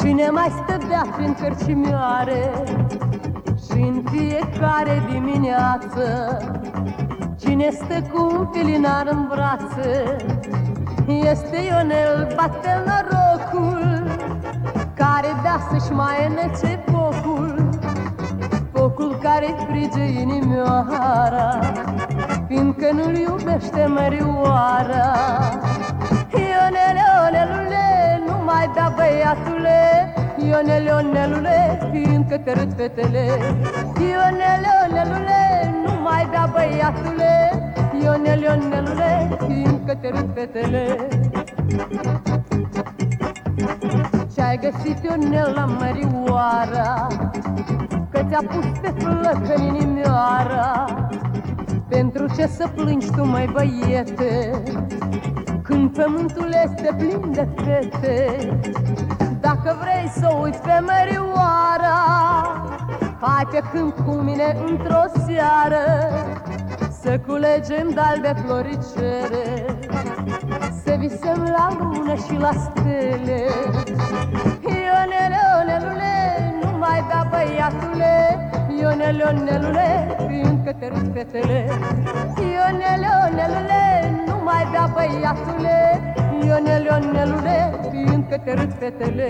Cine mai stădea prin cărcimioare și în fiecare dimineață, cine stă cu un filinar în brațe, este Ionel, bate norocul, care dea să-și mai înece focul, focul care frige inimioara, fiindcă nu-l iubește mărioara. Ionele, Ionelule, nu mai da băiatule, Ionele, Ionelule, fiindcă te râd fetele. Ionele, Ionelule, nu mai da băiatule, Ionele, Ionelule, fiindcă te râd fetele. Ce-ai găsit, Ionel, la mărioara, că ți-a pus pe flăcă în inimioara? Pentru ce să plângi tu, măi băiete, când pământul este plin de fete? Dacă vrei să uiți pe mărioara, hai pe câmp cu mine într-o seară, să culegem de-albe floricere, să visăm la lună și la stele. Ionele, Ionelule, nu mai da băiatule, Ionele, Ionelule, fiindcă te râd fetele. Ionele, Ionelule, nu mai da băiatule, Ionele, Ionelule, fiindcă te râd fetele.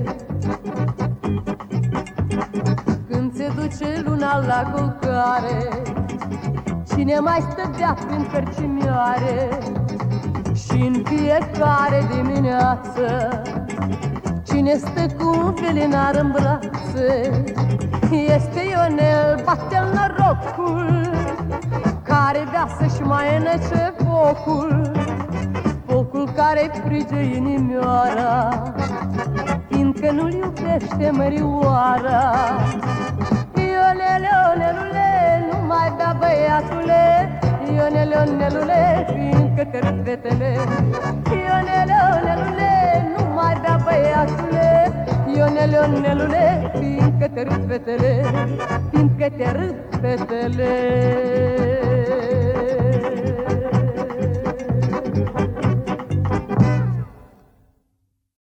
Când se duce luna la culcare, cine mai stădea prin cărcimioare și în fiecare dimineață, cine stă cu un filinar în brațe, este Ionel, bate-l norocul, care vrea să-și mai înece focul, focul care frige inimioara, fiindcă nu-l iubește mărioara. Ionele, Ionelule, nu mai da băiatule, Ionele, Ionelule, fiindcă te râd fetele. Ionele, Ionelule, nu mai da băiatule, Ionele, Ionelule, fiindcă te râd fetele, fiindcă te râd fetele.